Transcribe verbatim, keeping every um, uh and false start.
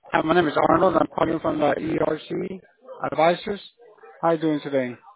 Hi, my name is Arnold. I'm calling from the E R C Advisors. How are you doing today?